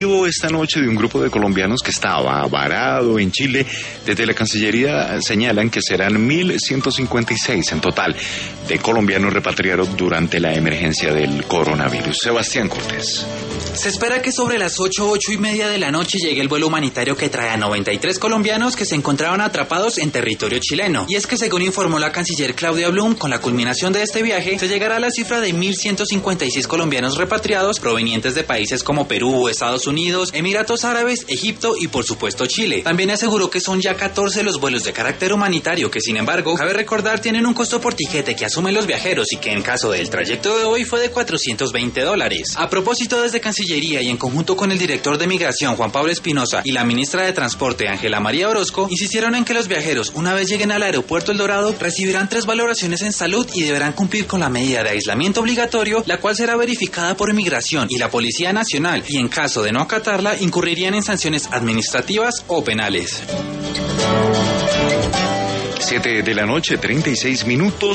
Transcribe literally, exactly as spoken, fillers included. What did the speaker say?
Esta noche de un grupo de colombianos que estaba varado en Chile. Desde la Cancillería señalan que serán mil ciento cincuenta y seis en total de colombianos repatriados durante la emergencia del coronavirus. Sebastián Cortés. Se espera que sobre las ocho, ocho y media de la noche llegue el vuelo humanitario que trae a noventa y tres colombianos que se encontraban atrapados en territorio chileno. Y es que, según informó la canciller Claudia Blum, con la culminación de este viaje se llegará a la cifra de mil ciento cincuenta y seis colombianos repatriados provenientes de países como Perú, Estados Unidos, Emiratos Árabes, Egipto y por supuesto Chile. También aseguró que son ya catorce los vuelos de carácter humanitario que, sin embargo, cabe recordar tienen un costo por tiquete que asumen los viajeros y que en caso del trayecto de hoy fue de cuatrocientos veinte dólares. A propósito, desde Cancillería y en conjunto con el director de Migración Juan Pablo Espinosa y la ministra de Transporte Ángela María Orozco, insistieron en que los viajeros, una vez lleguen al aeropuerto El Dorado, recibirán tres valoraciones en salud y deberán cumplir con la medida de aislamiento obligatorio, la cual será verificada por Migración y la Policía Nacional, y en caso de no acatarla incurrirían en sanciones administrativas o penales. Siete de la noche, treinta y seis minutos.